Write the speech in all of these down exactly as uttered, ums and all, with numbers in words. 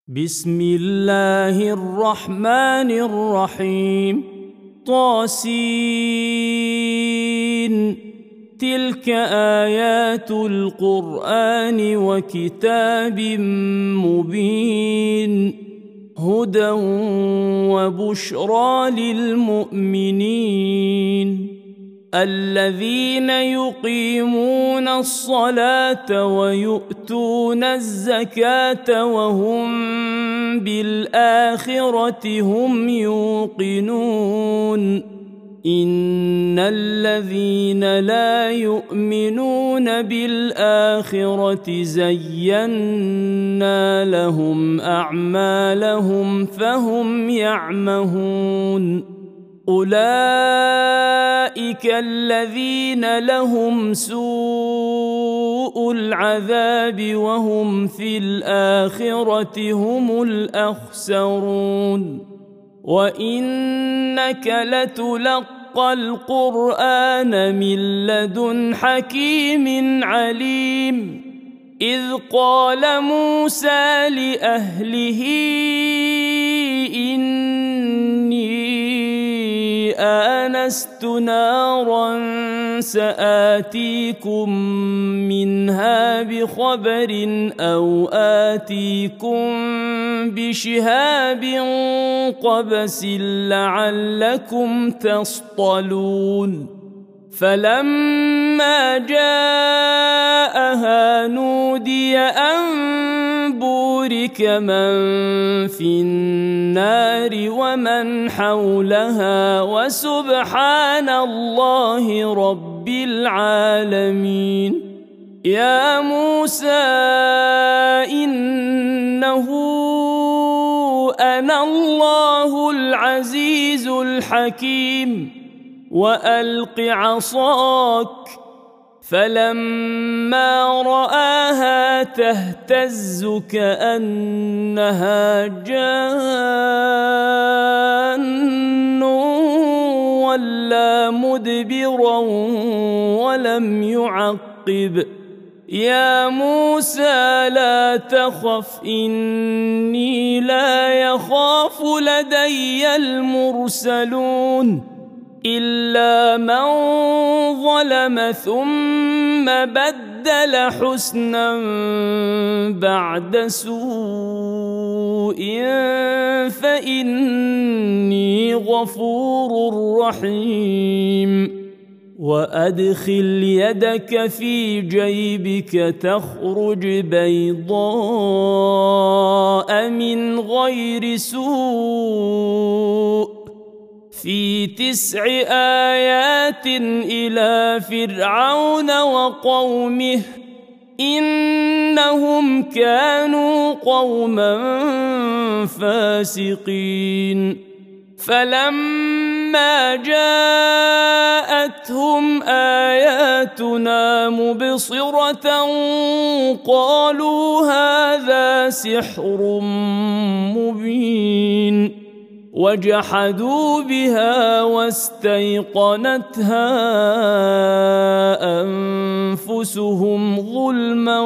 بسم الله الرحمن الرحيم. طاسين. تلك آيات القرآن وكتاب مبين، هدى وبشرى للمؤمنين الذين يقيمون الصلاة ويؤتون الزكاة وهم بالآخرة هم يوقنون. إن الذين لا يؤمنون بالآخرة زينا لهم أعمالهم فهم يعمهون. أولئك الذين لهم سوء العذاب وهم في الآخرة هم الأخسرون. وإنك لتلقى القرآن من لدن حكيم عليم. إذ قال موسى لأهله إني آنست نارا سآتيكم منها بخبر أو آتيكم بشهاب قبس لعلكم تصطلون. فلما جاءها نودي أن بورك من في النار ومن حولها وسبحان الله رب العالمين. يا موسى إنه أنا الله العزيز الحكيم وألق عصاك. فلما رآها تهتز كأنها جان ولا مدبرا ولم يعقب. يا موسى لا تخف إني لا يخاف لدي المرسلون إلا من ظلم ثم بدل حسنا بعد سوء فإني غفور رحيم. وأدخل يدك في جيبك تخرج بيضاء من غير سوء في تسع آيات إلى فرعون وقومه إنهم كانوا قوما فاسقين. فلما جاءتهم آياتنا مبصرة قالوا هذا سحر مبين وجحدوا بها واستيقنتها أنفسهم ظلما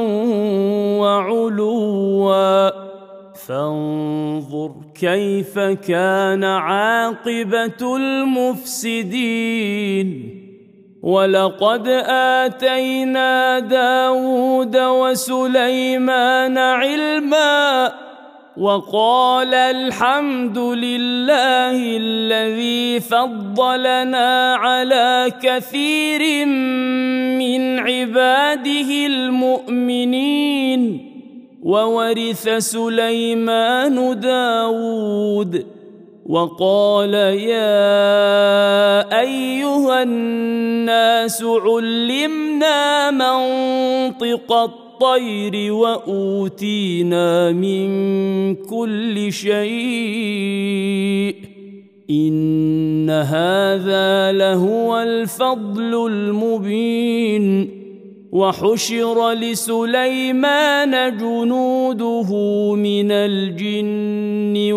وعلوا فانظر كيف كان عاقبة المفسدين. ولقد آتينا داود وسليمان علما وقال الحمد لله الذي فضلنا على كثير من عباده المؤمنين. وورث سليمان داود وقال يا أيها الناس علمنا منطق الطير وأوتينا من كل شيء إن هذا لهو الفضل المبين. وحشر لسليمان جنوده من الجن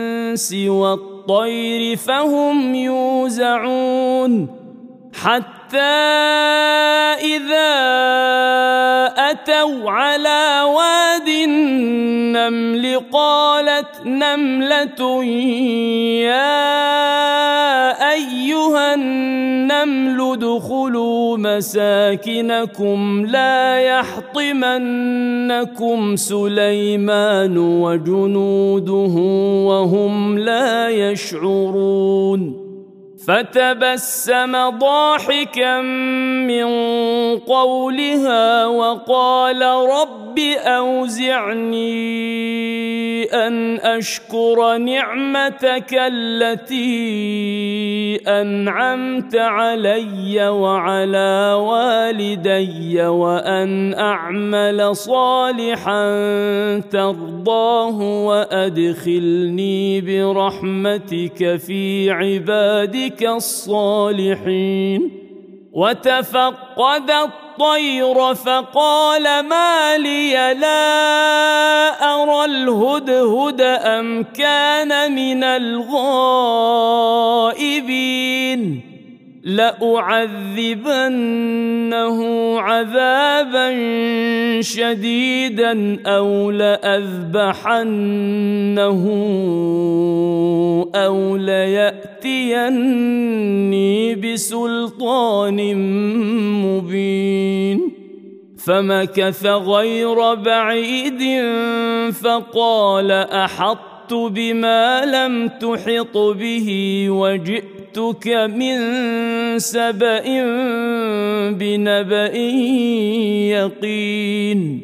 والإنس والطير فهم يوزعون حتى حتى إذا أتوا على واد النمل قالت نملة يا أيها النمل ادخلوا مساكنكم لا يحطمنكم سليمان وجنوده وهم لا يشعرون فتبسم ضاحكا من قولها وقال رب أوزعني أن أشكر نعمتك التي أنعمت علي وعلى والدي وأن أعمل صالحا ترضاه وأدخلني برحمتك في عبادك الصالحين وتفقد الطير فقال ما لي لا أرى الهدهد أم كان من الغائبين لأعذبنه عذابا شديدا أو لأذبحنه أو ليأتيني بسلطان مبين فمكث غير بعيد فقال أحطت بما لم تحط به وجئتك من سبأ بنبأ يقين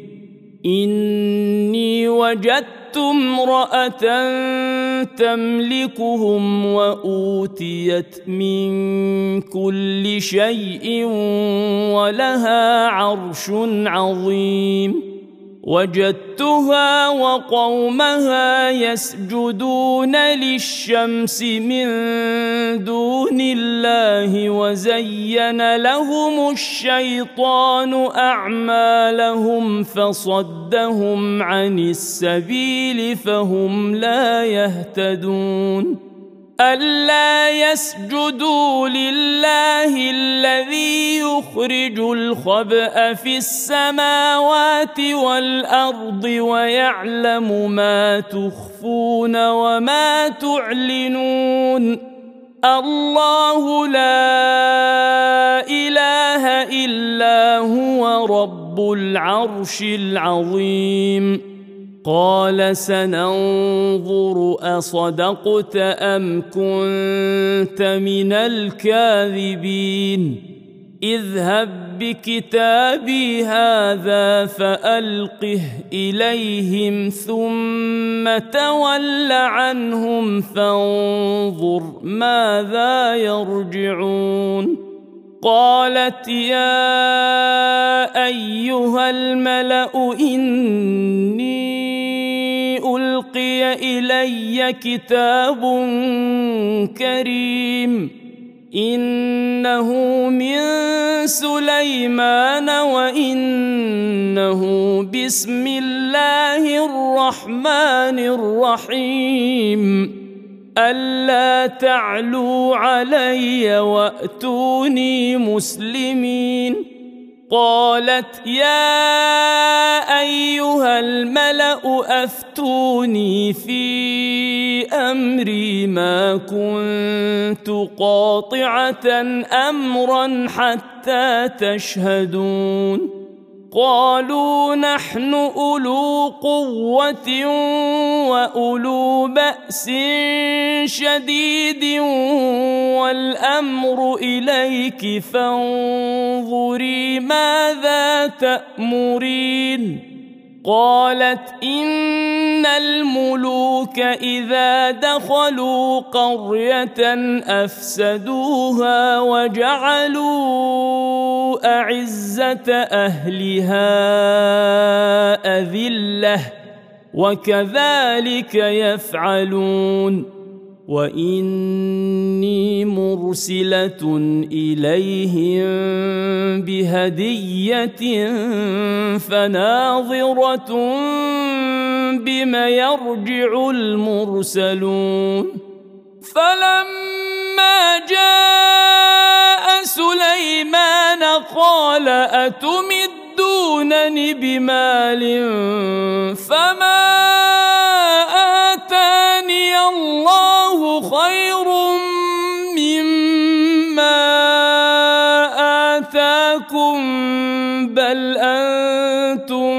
إني وجدت امرأة تملكهم وأوتيت من كل شيء ولها عرش عظيم وجدتها وقومها يسجدون للشمس من دون الله وزين لهم الشيطان أعمالهم فصدهم عن السبيل فهم لا يهتدون ألا يسجدوا لله الذي يخرج الخبأ في السماوات والأرض ويعلم ما تخفون وما تعلنون الله لا إله إلا هو رب العرش العظيم قال سننظر أصدقت أم كنت من الكاذبين اذهب بكتابي هذا فألقه إليهم ثم تول عنهم فانظر ماذا يرجعون قالت يا أيها الملأ إني ألقي إلي كتاب كريم إنه من سليمان وإنه بسم الله الرحمن الرحيم ألا تعلوا علي وأتوني مسلمين قالت يا أيها الملأ أفتوني في أمري ما كنت قاطعة أمرا حتى تشهدون قالوا نحن أولو قوة وأولو بأس شديد والأمر إليك فانظري ماذا تأمرين قالت إن الملوك إذا دخلوا قرية أفسدوها وجعلوا أعزة أهلها أذلة وكذلك يفعلون وإني مرسلة إليهم بهدية فناظرة بم يرجع المرسلون فلما جاء سليمان قال أتمدونني بمال فما آتاني الله خير مما آتاكم بل أنتم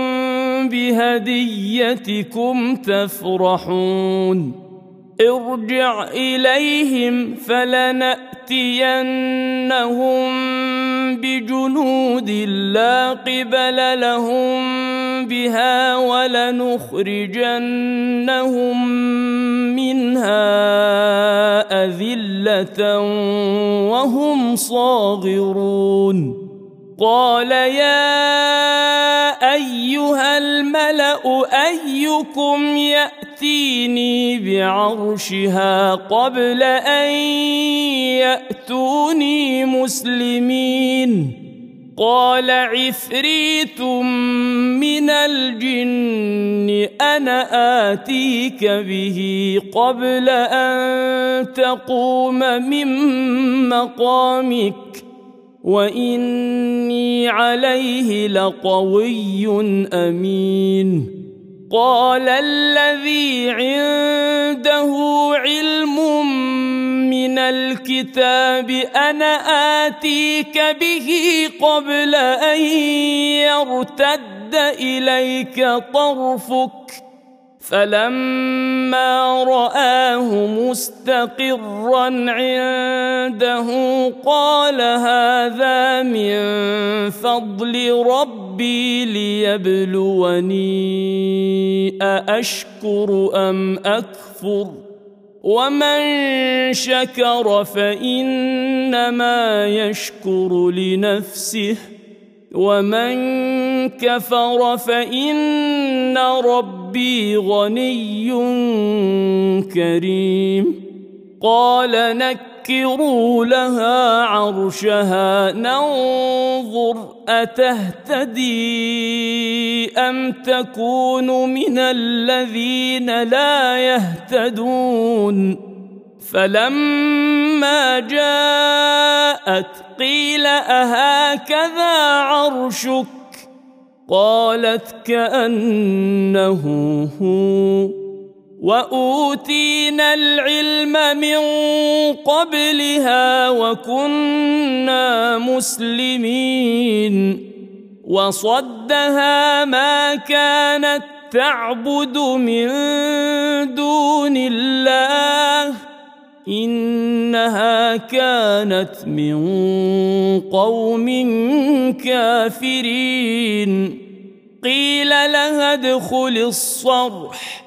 بهديتكم تفرحون ارجع إليهم فلنأتينهم بجنود لا قبل لهم بها ولنخرجنهم منها أذلة وهم صاغرون قال يا أيها الملأ أيكم يأتيني بعرشها قبل أن يأتوني مسلمين قال عفريت من الجن أنا آتيك به قبل أن تقوم من مقامك وإني عليه لقوي أمين قال الذي عنده علم من الكتاب أنا آتيك به قبل أن يرتد إليك طرفك فلما رآه مستقرا عنده قال هذا من فضل ربي ليبلوني أأشكر أم أكفر ومن شكر فإنما يشكر لنفسه ومن كفر فإن ربي غني كريم قال نكروا لها عرشها ننظر أتهتدي أم تكون من الذين لا يهتدون فلما جاءت قيل أهكذا عرشك قالت كأنه هو وأوتينا العلم من قبلها وكنا مسلمين وصدها ما كانت تعبد من دون الله إنها كانت من قوم كافرين قيل لها ادخل الصرح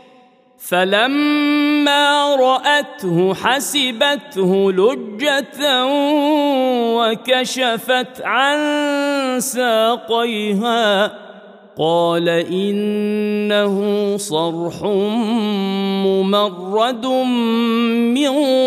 فلما رأته حسبته لجة وكشفت عن ساقيها قال إنه صرح ممرد من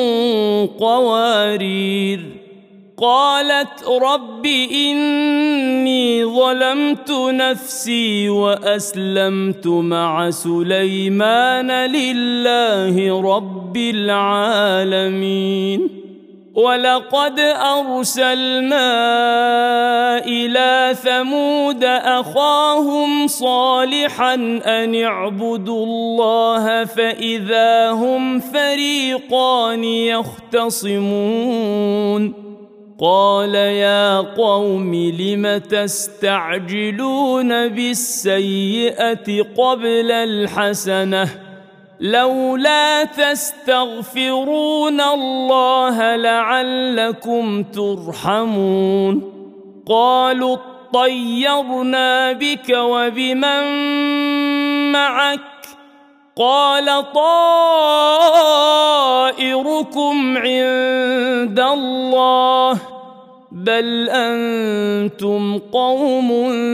قوارير قالت رب إني ظلمت نفسي وأسلمت مع سليمان لله رب العالمين ولقد أرسلنا إلى ثمود أخاهم صالحا أن اعبدوا الله فإذا هم فريقان يختصمون قال يا قوم لم تستعجلون بالسيئة قبل الحسنة لولا تستغفرون الله لعلكم ترحمون قالوا اطيرنا بك وبمن معك قال طائركم عند الله بل أنتم قوم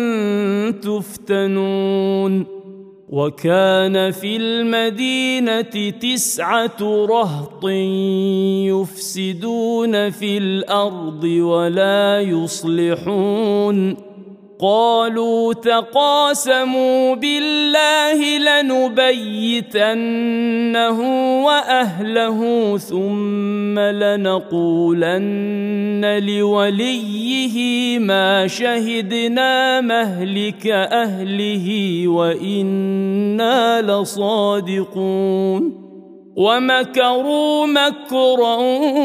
تفتنون وكان في المدينة تسعة رهط يفسدون في الأرض ولا يصلحون قالوا تقاسموا بالله لنبيتنه وأهله ثم لنقولن لوليه ما شهدنا مهلك أهله وإنا لصادقون ومكروا مكرا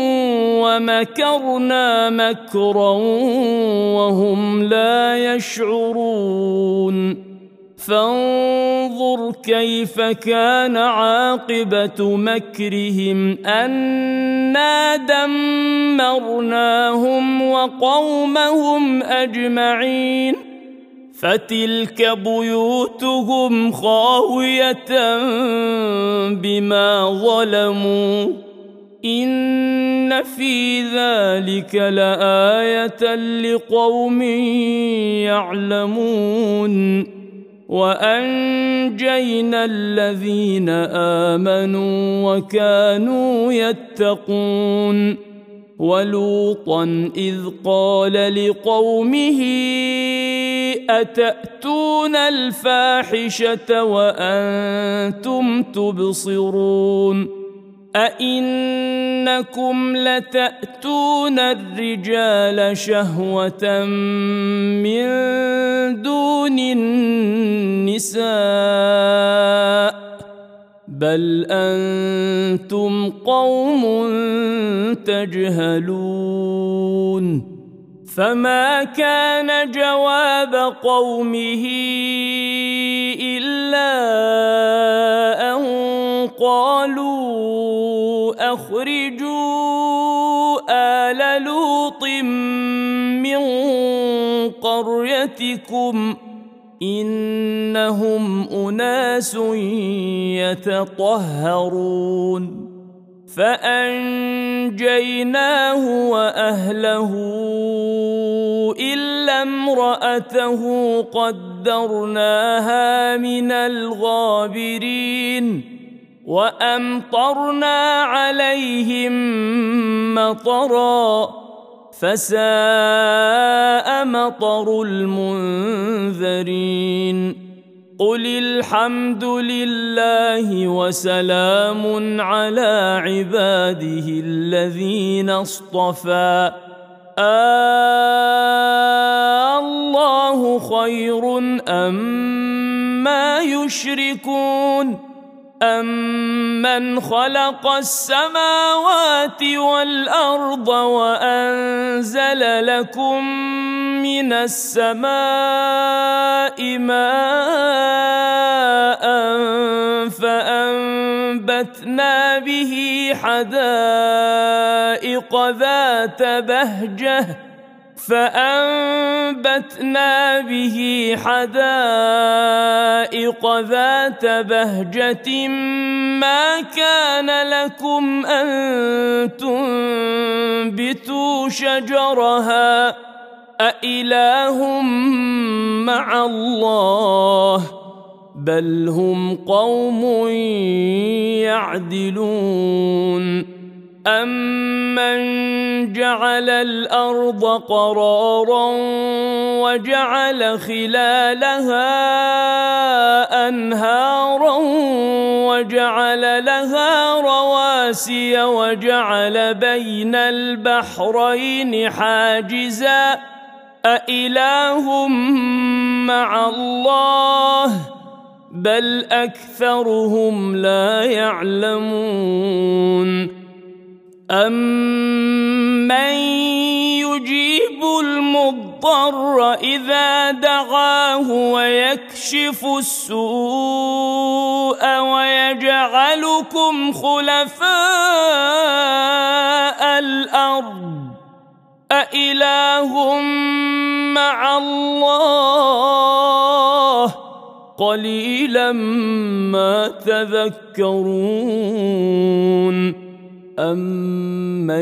ومكرنا مكرا وهم لا يشعرون فانظر كيف كان عاقبة مكرهم أنا دمرناهم وقومهم أجمعين فتلك بيوتهم خاوية بما ظلموا إن في ذلك لآية لقوم يعلمون وأنجينا الذين آمنوا وكانوا يتقون ولوطا إذ قال لقومه أتأتون الفاحشة وأنتم تبصرون أئنكم لتأتون الرجال شهوة من دون النساء بل أنتم قوم تجهلون فما كان جواب قومه إلا أن قالوا أخرجوا آل لوط من قريتكم إنهم أناس يتطهرون فأنجيناه وأهله إلا امرأته قدرناها من الغابرين وأمطرنا عليهم مطرا فساء مطر المنذرين قل الحمد لله وسلام على عباده الذين اصطفى الله خير أما يشركون أمن خلق السماوات والأرض وأنزل لكم من السماء ماء فأنبتنا به حدائق ذات بهجة فأنبتنا به حدائق ذات بهجة ما كان لكم أن تنبتوا شجرها أإله مع الله بل هم قوم يعدلون أمن جعل الأرض قرارا وجعل خلالها أنهارا وجعل لها رواسي وجعل بين البحرين حاجزا أإله مع الله بل أكثرهم لا يعلمون أمن يجيب المضطر إذا دعاه ويكشف السوء ويجعلكم خلفاء الأرض أإله مع الله قليلا ما تذكرون أمن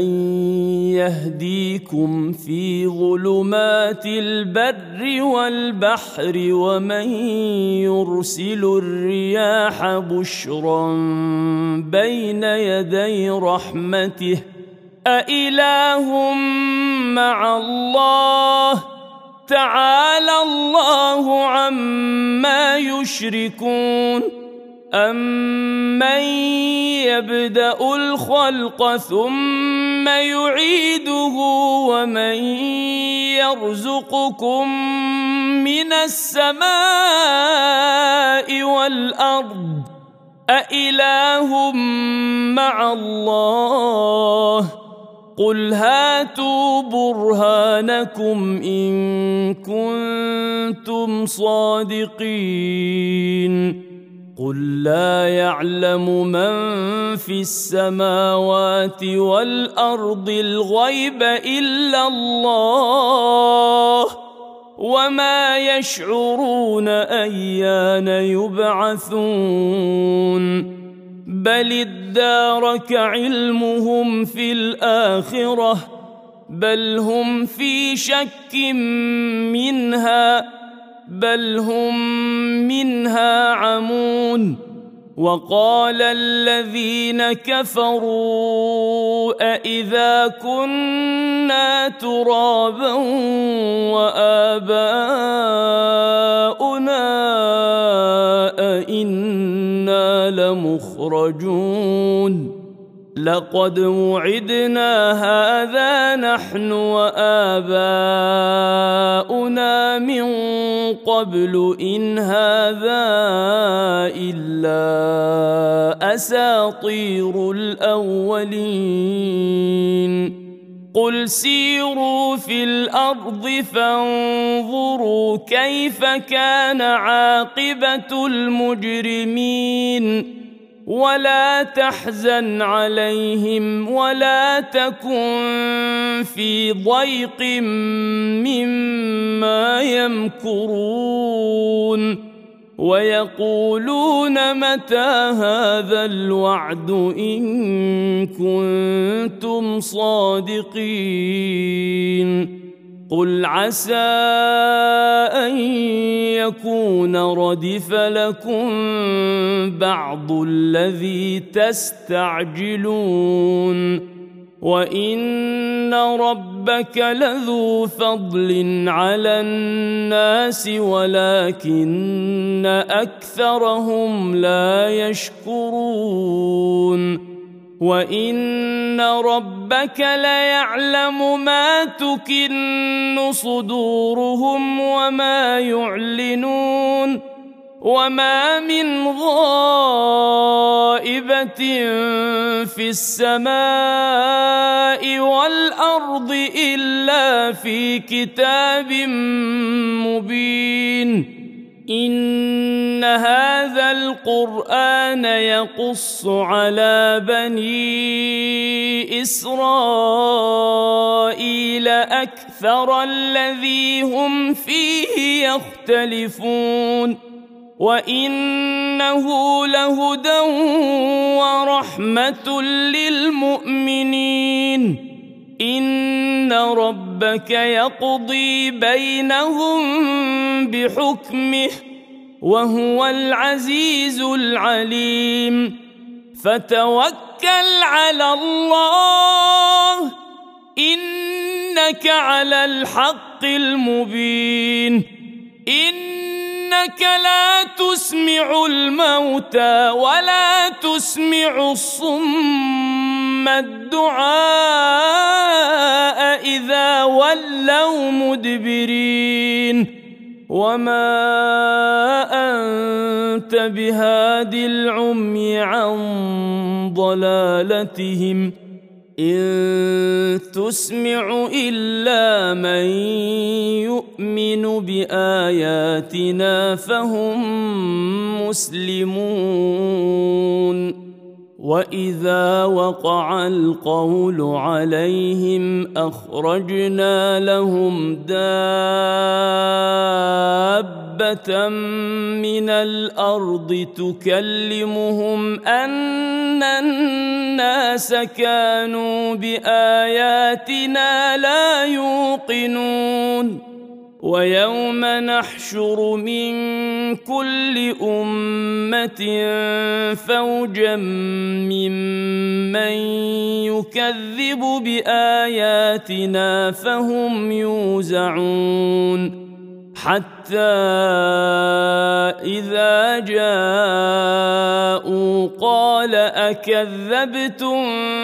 يهديكم في ظلمات البر والبحر ومن يرسل الرياح بشرا بين يدي رحمته أإله مع الله تعالى الله عما يشركون أمن يبدأ الخلق ثم يعيده ومن يرزقكم من السماء والأرض أإله مع الله قل هاتوا برهانكم إن كنتم صادقين قل لا يعلم من في السماوات والأرض الغيب إلا الله وما يشعرون أيان يبعثون بل ادارك علمهم في الآخرة بل هم في شك منها بل هم منها عمون وقال الذين كفروا أإذا كنا ترابا وآباؤنا أئنا لمخرجون لقد وعدنا هذا نحن وآباؤنا من قبل إن هذا إلا أساطير الأولين قل سيروا في الأرض فانظروا كيف كان عاقبة المجرمين ولا تحزن عليهم ولا تكن في ضيق مما يمكرون ويقولون متى هذا الوعد إن كنتم صادقين قل عسى أن يكون ردف لكم بعض الذي تستعجلون وإن ربك لذو فضل على الناس ولكن أكثرهم لا يشكرون وإن ربك ليعلم ما تكن صدورهم وما يعلنون وما من غائبة في السماء والأرض إلا في كتاب مبين إن هذا القرآن يقص على بني إسرائيل أكثر الذي هم فيه يختلفون وإنه لهدى ورحمة للمؤمنين إن ربك يقضي بينهم بحكمه وهو العزيز العليم فتوكل على الله إنك على الحق المبين إنك لا تسمع الموتى ولا تسمع الصم الدعاء إذا ولوا مدبرين وما أنت بهاد العمي عن ضلالتهم إن تسمع إلا من يؤمن بآياتنا فهم مسلمون وإذا وقع القول عليهم أخرجنا لهم دابة من الأرض تكلمهم أن الناس كانوا بآياتنا لا يوقنون ويوم نحشر من كل أمة فوجا ممن يكذب بآياتنا فهم يوزعون حتى إذا جاءوا قال أكذبتم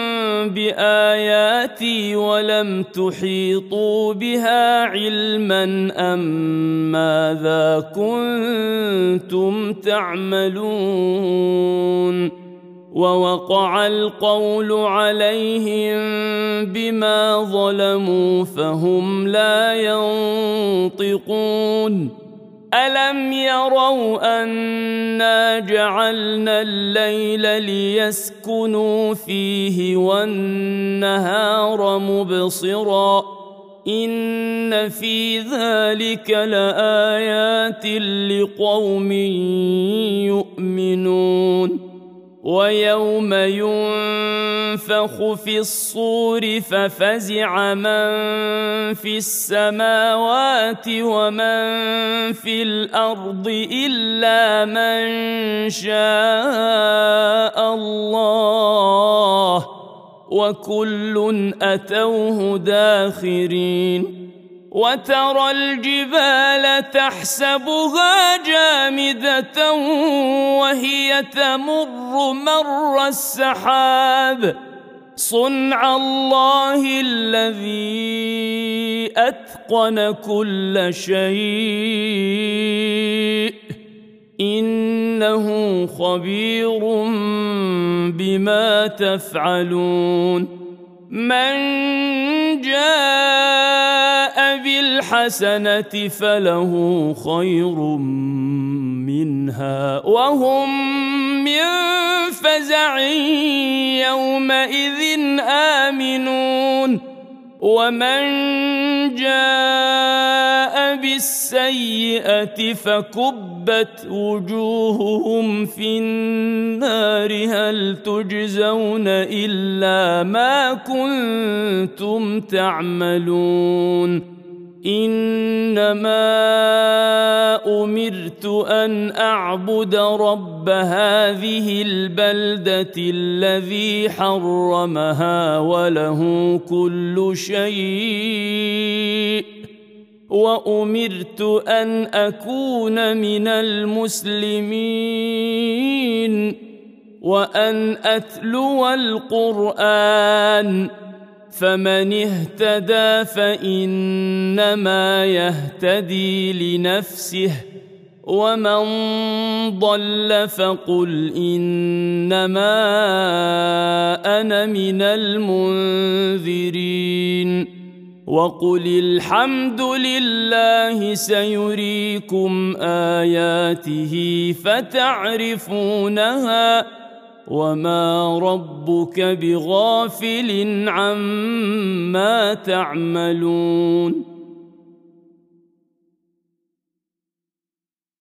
بآياتي ولم تحيطوا بها علما أم ماذا كنتم تعملون ووقع القول عليهم بما ظلموا فهم لا ينطقون ألم يروا أنا جعلنا الليل ليسكنوا فيه والنهار مبصرا إن في ذلك لآيات لقوم يؤمنون ويوم ينفخ في الصور ففزع من في السماوات ومن في الأرض إلا من شاء الله وكل أتوه داخرين وترى الجبال تحسبها جامدة وهي تمر مر السحاب صنع الله الذي أتقن كل شيء إنه خبير بما تفعلون من جاء بالحسنة فله خير منها وهم من فزع يومئذ آمنون ومن جاء بالسيئة فكبت وجوههم في النار هل تجزون إلا ما كنتم تعملون إنما أمرت أن أعبد رب هذه البلدة الذي حرمها وله كل شيء وأمرت أن أكون من المسلمين وأن أتلو القرآن فمن اهتدى فإنما يهتدي لنفسه ومن ضل فقل إنما أنا من المنذرين وقل الحمد لله سيريكم آياته فتعرفونها وما ربك بغافل عما تعملون